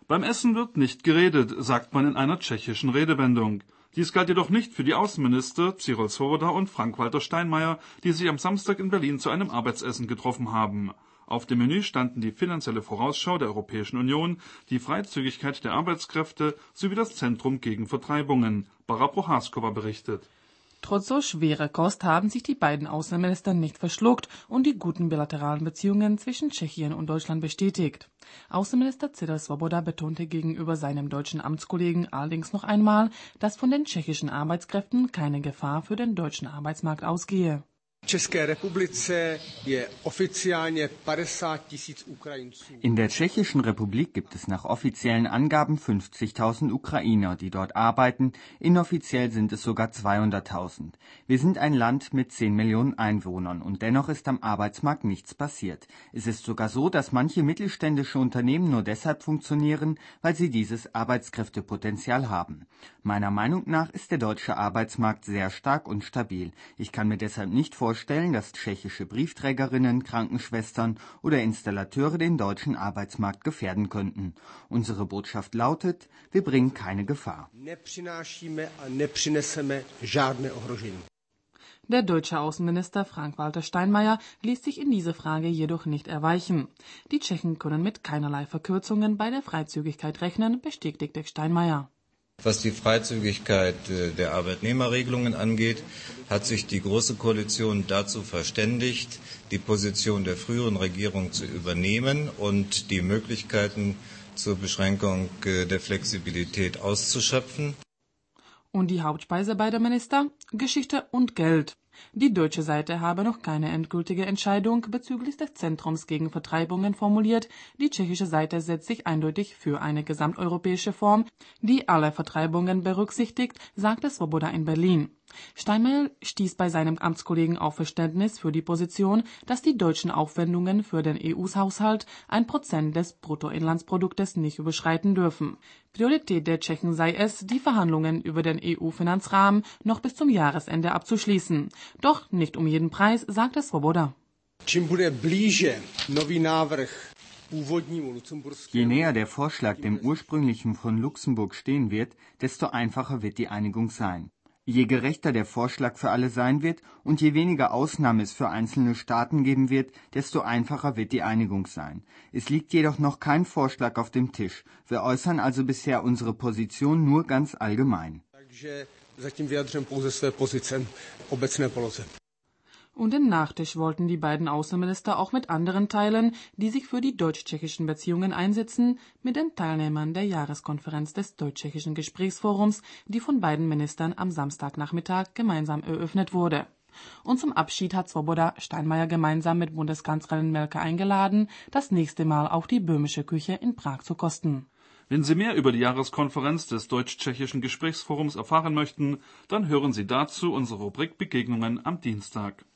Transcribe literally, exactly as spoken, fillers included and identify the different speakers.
Speaker 1: Beim Essen wird nicht geredet, sagt man in einer tschechischen Redewendung. Dies galt jedoch nicht für die Außenminister Cyril Svoboda und Frank-Walter Steinmeier, die sich am Samstag in Berlin zu einem Arbeitsessen getroffen haben. Auf dem Menü standen die finanzielle Vorausschau der Europäischen Union, die Freizügigkeit der Arbeitskräfte sowie das Zentrum gegen Vertreibungen. Barbara Prochaska berichtet.
Speaker 2: Trotz so schwerer Kost haben sich die beiden Außenminister nicht verschluckt und die guten bilateralen Beziehungen zwischen Tschechien und Deutschland bestätigt. Außenminister Cyril Svoboda betonte gegenüber seinem deutschen Amtskollegen allerdings noch einmal, dass von den tschechischen Arbeitskräften keine Gefahr für den deutschen Arbeitsmarkt ausgehe.
Speaker 3: In der Tschechischen Republik gibt es nach offiziellen Angaben fünfzigtausend Ukrainer, die dort arbeiten. Inoffiziell sind es sogar zweihunderttausend. Wir sind ein Land mit zehn Millionen Einwohnern und dennoch ist am Arbeitsmarkt nichts passiert. Es ist sogar so, dass manche mittelständische Unternehmen nur deshalb funktionieren, weil sie dieses Arbeitskräftepotenzial haben. Meiner Meinung nach ist der deutsche Arbeitsmarkt sehr stark und stabil. Ich kann mir deshalb nicht vorstellen, Vorstellen, dass tschechische Briefträgerinnen, Krankenschwestern oder Installateure den deutschen Arbeitsmarkt gefährden könnten. Unsere Botschaft lautet, wir bringen keine Gefahr.
Speaker 2: Der deutsche Außenminister Frank-Walter Steinmeier ließ sich in dieser Frage jedoch nicht erweichen. Die Tschechen können mit keinerlei Verkürzungen bei der Freizügigkeit rechnen, bestätigte Steinmeier.
Speaker 4: Was die Freizügigkeit der Arbeitnehmerregelungen angeht, hat sich die Große Koalition dazu verständigt, die Position der früheren Regierung zu übernehmen und die Möglichkeiten zur Beschränkung der Flexibilität auszuschöpfen.
Speaker 2: Und die Hauptspeise beider Minister? Geschichte und Geld. Die deutsche Seite habe noch keine endgültige Entscheidung bezüglich des Zentrums gegen Vertreibungen formuliert. Die tschechische Seite setzt sich eindeutig für eine gesamteuropäische Form, die alle Vertreibungen berücksichtigt, sagte Svoboda in Berlin. Steinmeier stieß bei seinem Amtskollegen auf Verständnis für die Position, dass die deutschen Aufwendungen für den E U-Haushalt ein Prozent des Bruttoinlandsproduktes nicht überschreiten dürfen. Priorität der Tschechen sei es, die Verhandlungen über den E U-Finanzrahmen noch bis zum Jahresende abzuschließen. Doch nicht um jeden Preis, sagte Svoboda.
Speaker 3: Je näher der Vorschlag dem ursprünglichen von Luxemburg stehen wird, desto einfacher wird die Einigung sein. Je gerechter der Vorschlag für alle sein wird und je weniger Ausnahmen es für einzelne Staaten geben wird, desto einfacher wird die Einigung sein. Es liegt jedoch noch kein Vorschlag auf dem Tisch. Wir äußern also bisher unsere Position nur ganz allgemein.
Speaker 2: Und den Nachtisch wollten die beiden Außenminister auch mit anderen teilen, die sich für die deutsch-tschechischen Beziehungen einsetzen, mit den Teilnehmern der Jahreskonferenz des Deutsch-Tschechischen Gesprächsforums, die von beiden Ministern am Samstagnachmittag gemeinsam eröffnet wurde. Und zum Abschied hat Svoboda Steinmeier gemeinsam mit Bundeskanzlerin Merkel eingeladen, das nächste Mal auch die böhmische Küche in Prag zu kosten.
Speaker 1: Wenn Sie mehr über die Jahreskonferenz des Deutsch-Tschechischen Gesprächsforums erfahren möchten, dann hören Sie dazu unsere Rubrik Begegnungen am Dienstag.